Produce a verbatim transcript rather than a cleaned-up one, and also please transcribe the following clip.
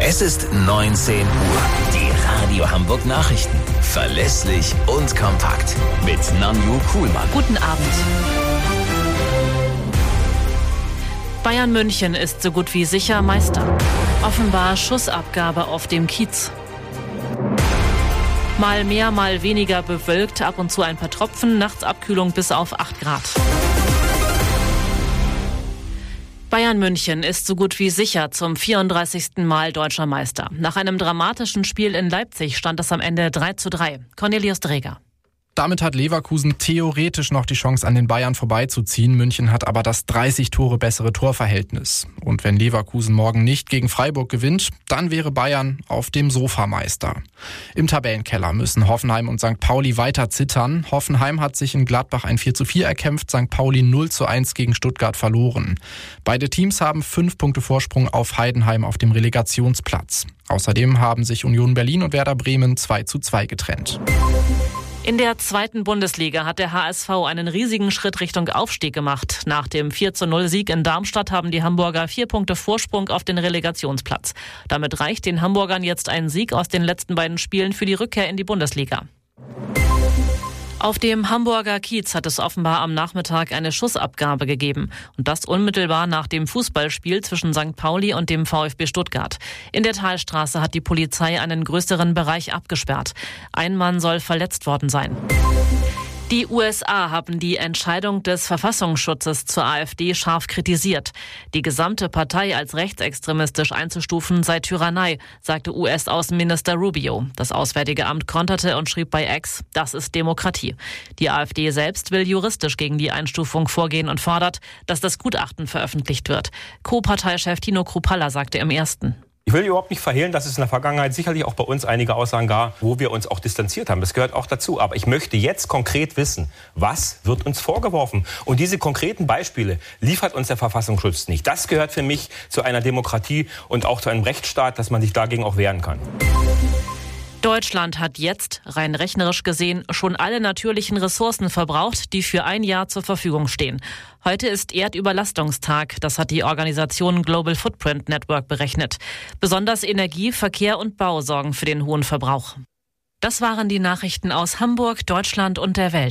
Es ist neunzehn Uhr. Die Radio Hamburg Nachrichten. Verlässlich und kompakt. Mit Nanju Kuhlmann. Guten Abend. Bayern München ist so gut wie sicher Meister. Offenbar Schussabgabe auf dem Kiez. Mal mehr, mal weniger bewölkt, ab und zu ein paar Tropfen, nachts Abkühlung bis auf acht Grad. Bayern München ist so gut wie sicher zum vierunddreißigsten Mal deutscher Meister. Nach einem dramatischen Spiel in Leipzig stand es am Ende drei zu drei. Cornelius Dreger. Damit hat Leverkusen theoretisch noch die Chance, an den Bayern vorbeizuziehen. München hat aber das dreißig Tore bessere Torverhältnis. Und wenn Leverkusen morgen nicht gegen Freiburg gewinnt, dann wäre Bayern auf dem Sofa Meister. Im Tabellenkeller müssen Hoffenheim und Sankt Pauli weiter zittern. Hoffenheim hat sich in Gladbach ein vier zu vier erkämpft, Sankt Pauli null zu eins gegen Stuttgart verloren. Beide Teams haben fünf Punkte Vorsprung auf Heidenheim auf dem Relegationsplatz. Außerdem haben sich Union Berlin und Werder Bremen zwei zu zwei getrennt. In der zweiten Bundesliga hat der H S V einen riesigen Schritt Richtung Aufstieg gemacht. Nach dem vier zu null Sieg in Darmstadt haben die Hamburger vier Punkte Vorsprung auf den Relegationsplatz. Damit reicht den Hamburgern jetzt ein Sieg aus den letzten beiden Spielen für die Rückkehr in die Bundesliga. Auf dem Hamburger Kiez hat es offenbar am Nachmittag eine Schussabgabe gegeben. Und das unmittelbar nach dem Fußballspiel zwischen Sankt Pauli und dem VfB Stuttgart. In der Talstraße hat die Polizei einen größeren Bereich abgesperrt. Ein Mann soll verletzt worden sein. Die U S A haben die Entscheidung des Verfassungsschutzes zur AfD scharf kritisiert. Die gesamte Partei als rechtsextremistisch einzustufen sei Tyrannei, sagte U S-Außenminister Rubio. Das Auswärtige Amt konterte und schrieb bei X, das ist Demokratie. Die AfD selbst will juristisch gegen die Einstufung vorgehen und fordert, dass das Gutachten veröffentlicht wird. Co-Parteichef Tino Kruppalla sagte im Ersten. Ich will überhaupt nicht verhehlen, dass es in der Vergangenheit sicherlich auch bei uns einige Aussagen gab, wo wir uns auch distanziert haben. Das gehört auch dazu. Aber ich möchte jetzt konkret wissen, was wird uns vorgeworfen? Und diese konkreten Beispiele liefert uns der Verfassungsschutz nicht. Das gehört für mich zu einer Demokratie und auch zu einem Rechtsstaat, dass man sich dagegen auch wehren kann. Deutschland hat jetzt, rein rechnerisch gesehen, schon alle natürlichen Ressourcen verbraucht, die für ein Jahr zur Verfügung stehen. Heute ist Erdüberlastungstag, das hat die Organisation Global Footprint Network berechnet. Besonders Energie, Verkehr und Bau sorgen für den hohen Verbrauch. Das waren die Nachrichten aus Hamburg, Deutschland und der Welt.